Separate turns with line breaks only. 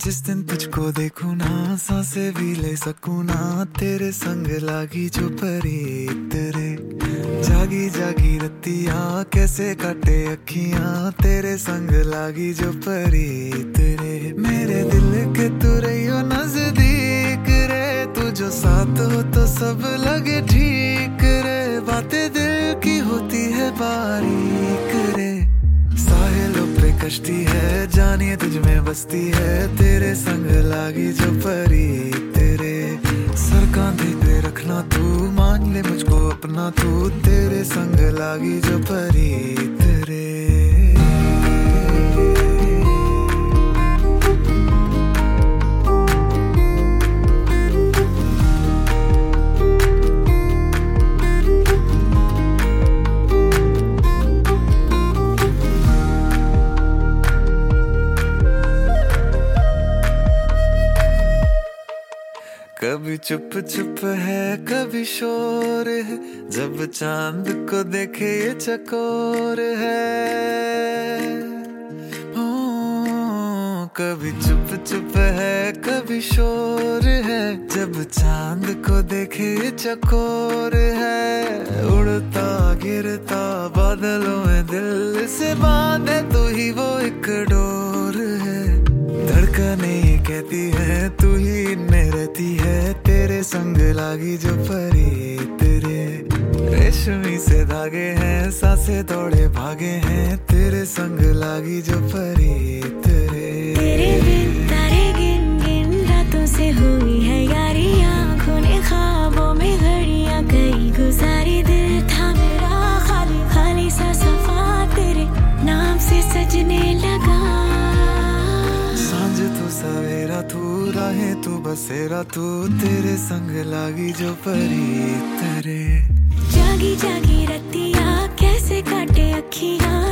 जिस दिन तुझको देखूं ना सांसें भी ले सकूं ना, तेरे संग लागी जो परी तेरे। जागी जागी रतियां कैसे काटे अखियां, तेरे संग लागी जो परी तेरे। मेरे दिल के तू रहियो नजदीक रे, तू जो साथ हो तो सब लगे ठीक रे। बातें दिल की होती है बारीक रे, साहिलों पे कश्ती है जानिए तुझ में बसती है, तेरे संग लागी जो परी तेरे। सर कांधे पे रखना तू, मान ले मुझको अपना तू, तेरे संग लागी जो परी तेरे। कभी चुप चुप है कभी शोर है, जब चांद को देखे ये चकोर है। ओ, कभी चुप चुप है कभी शोर है, जब चांद को देखे ये चकोर है। उड़ता गिरता बादलों में दिल से बांधे तू ही वो एक डोर है। धड़कने कहती है तू ही इनमें रहती है, तेरे संग लागी जो परी तेरे। रेशमी से धागे हैं सांसें दौड़े भागे हैं, तेरे संग लागी जो परी तेरे।
तेरे बिन तारे गिन गिन रातों से हुई है यारी, आँखों ने ख्वाबों में घड़ियां कई गुजारी। दिल था मेरा खाली खाली सा सफा, तेरे नाम से सजने लगा।
सांझ तू सवेरा तू, राहें तू बसेरा तू, तेरे संग लागी जो परी तेरे।
जागी जागी रतियां कैसे काटे अखियां,